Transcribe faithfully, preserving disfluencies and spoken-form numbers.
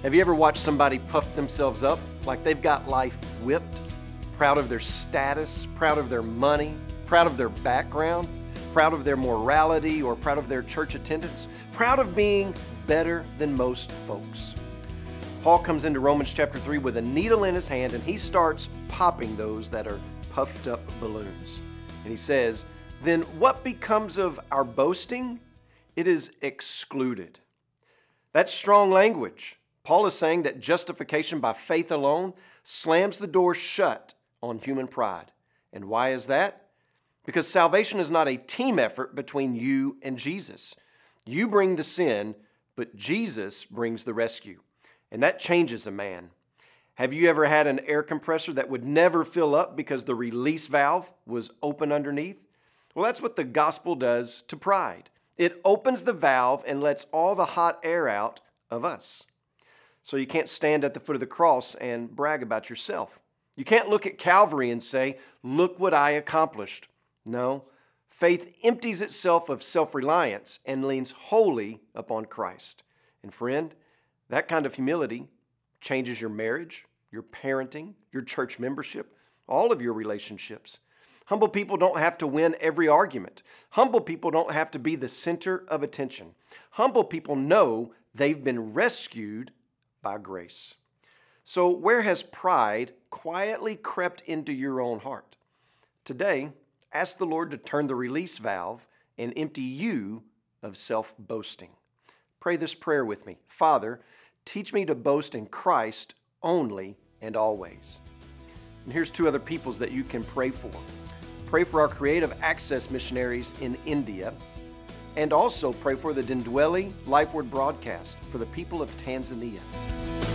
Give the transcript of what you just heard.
Have you ever watched somebody puff themselves up like they've got life whipped? Proud of their status, proud of their money, proud of their background, proud of their morality, or proud of their church attendance, proud of being better than most folks. Paul comes into Romans chapter three with a needle in his hand, and he starts popping those that are puffed up balloons. And he says, then what becomes of our boasting? It is excluded. That's strong language. Paul is saying that justification by faith alone slams the door shut on human pride. And why is that? Because salvation is not a team effort between you and Jesus. You bring the sin, but Jesus brings the rescue. And that changes a man. Have you ever had an air compressor that would never fill up because the release valve was open underneath? Well, that's what the gospel does to pride. It opens the valve and lets all the hot air out of us. So you can't stand at the foot of the cross and brag about yourself. You can't look at Calvary and say, look what I accomplished. No, faith empties itself of self-reliance and leans wholly upon Christ. And friend, that kind of humility changes your marriage, your parenting, your church membership, all of your relationships. Humble people don't have to win every argument. Humble people don't have to be the center of attention. Humble people know they've been rescued by grace. So where has pride quietly crept into your own heart? Today, ask the Lord to turn the release valve and empty you of self-boasting. Pray this prayer with me. Father, teach me to boast in Christ only and always. And here's two other peoples that you can pray for. Pray for our Creative Access missionaries in India, and also pray for the Ndwele Life Word broadcast for the people of Tanzania.